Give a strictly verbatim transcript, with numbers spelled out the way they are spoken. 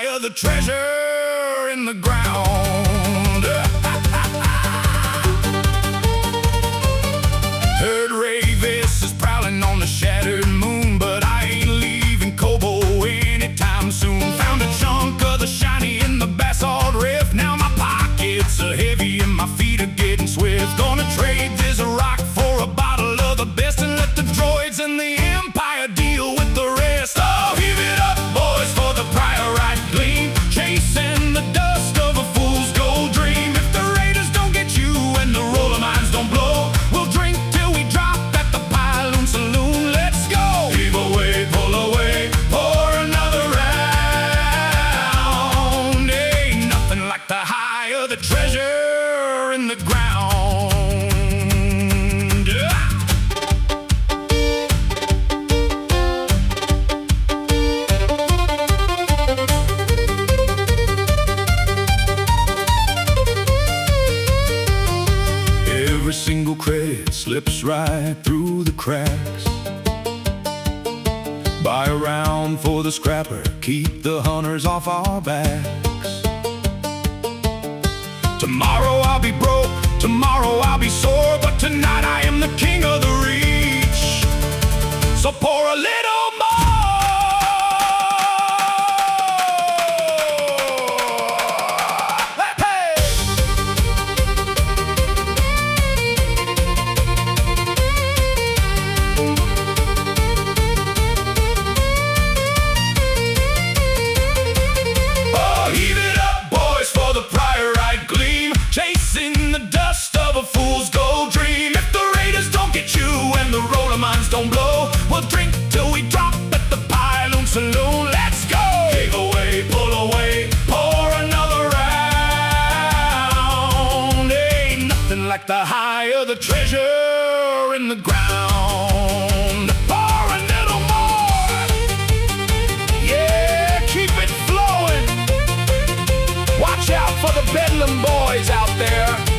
higher the treasure in the ground. Heard Ravis is prowling on the shattered moon, but I ain't leaving Kobo anytime soon. Found a chunk of the shiny in the basalt rift. Now my pockets are heavy and my feet are getting swift. Gonna trade this rock for a bottle of the best and let the droids and the Empire deal with the rest. Oh, heave it up, boys, for the Priorite gleam, chasing the dust of a fool's gold dream. If the Raiders don't get you and the roller mines don't blow, we'll drink till we drop at the Pyloon Saloon. Let's go! Heave away, pull away, pour another round. Ain't nothing like the higher the treasure in the ground. Every single credit slips right through the cracks. Buy a round for the scrapper, keep the hunters off our backs. Tomorrow I'll be broke, tomorrow I'll be sore, but tonight I am the king of the reach. So pour a little more. Hey! Oh, heave it up, boys, for the Priorite gleam, chasing the dust of a fool's gold dream. If the Raiders don't get you and the roller mines don't blow, we'll drink till we drop at the Pyloon Saloon. Let's go! Heave away, pull away, pour another round. Ain't nothing like the higher the treasure in the ground. Pour a little more. Yeah, keep it flowing. Watch out for the Bedlam boys out there.